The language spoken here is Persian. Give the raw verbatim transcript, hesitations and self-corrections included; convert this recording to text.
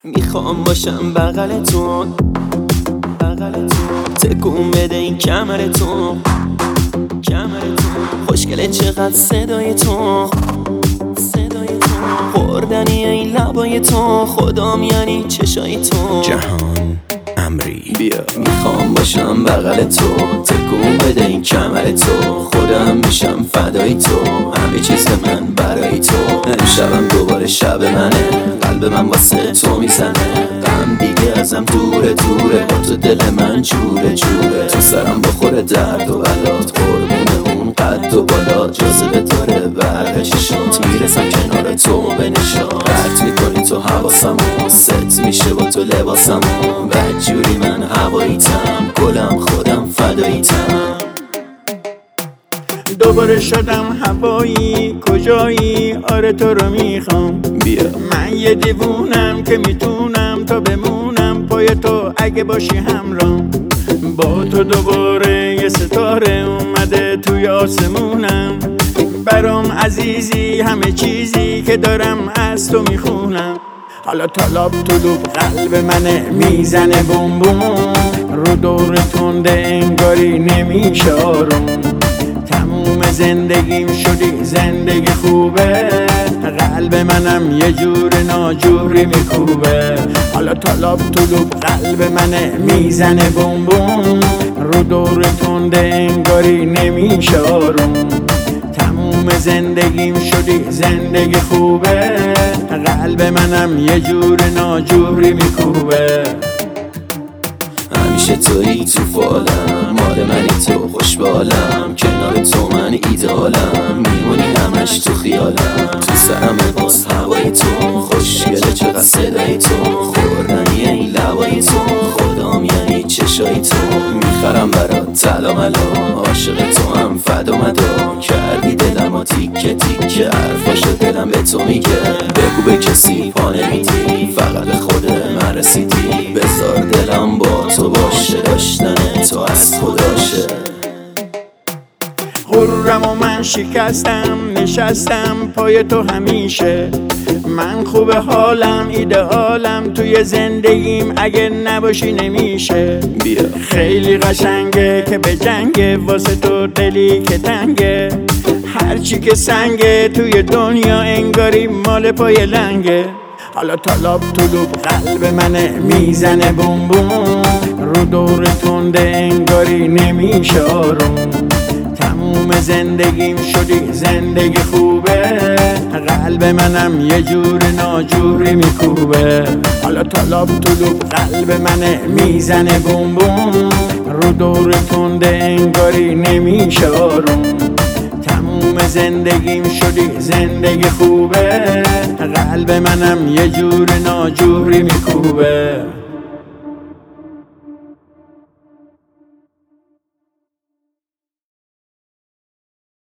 میخوام باشم بغلتون بغلتون تکون بده این کمرتون کمرتون خوشگله چقدر صدایتون صدایتون خوردنی این لبایتون خدام یعنی چشایتون جهان امری بیا میخوام باشم بغلتون تکون بده این کمرتون خودم میشم فدای تو همه چیز من برای تو امشبم دوباره شب منه قلب من واسه تو میزنه غم دیگه ازم دوره دوره با تو دل من جوره جوره تو سرم بخوره درد و بلات قربون اون قد و بالا جاذبه داره برق چشات میرسم کنار تو بنشان رد میکنی تو حواسمو ست میشه با تو لباسمو بدجوری من هواییتم گلم خودم فداییتم دوباره شدم هوایی کجایی آره تو رو میخوام بیا من یه دیوونم که میتونم تا بمونم پای تو اگه باشی همرام با تو دوباره یه ستاره اومده توی آسمونم برام عزیزی همه چیزی که دارم از تو میخونم حالا طلاب طلوب قلب منه میزنه بوم بوم رو دور تنده انگاری نمیشه آروم تموم زندگیم شدی زندگی خوبه قلب منم یه جور ناجوری میکوبه حالا طلاب طلوب قلب منه میزنه بوم بوم رو دور تنده انگاری نمیشه آروم تموم زندگیم شدی زندگی خوبه قلب منم یه جور ناجوری میکوبه همیشه تویی تو فالم مال منی تو خوشبالم کنار تو من ایدالم میمونی همش تو خیالم تو سرم باز هوای تو خوشگله چقدر صدای تو خوردنی این لبای تو خدام یعنی چشای تو میخرم برات طلا ملا عاشق تو هم فدا مدا کردی دلم و تیکه تیکه حرفاشو دلم به تو میگه بگو به کسی پا نمیدی فقط به خود من رسیدی بذار دلم با تو باشه داشتن تو از خداشه غرورم و من شکستم نشستم پای تو همیشه من خوب حالم ایدئالم توی زندگیم اگه نباشی نمیشه بیا خیلی قشنگه که به جنگه واسه تو دلی که تنگه هرچی که سنگه توی دنیا انگاری مال پای لنگه حالا طلاب طلوب قلب منه میزنه بوم بوم رو دور تنده انگاری نمیشه آروم تموم زندگیم شدی زندگی خوبه قلب منم یه جور ناجوری میکوبه حالا طلاب طلوب قلب منه میزنه بوم بوم رو دور تنده انگاری نمیشه آروم تموم زندگیم شدی زندگی خوبه قلب منم یه جور ناجوری میکوبه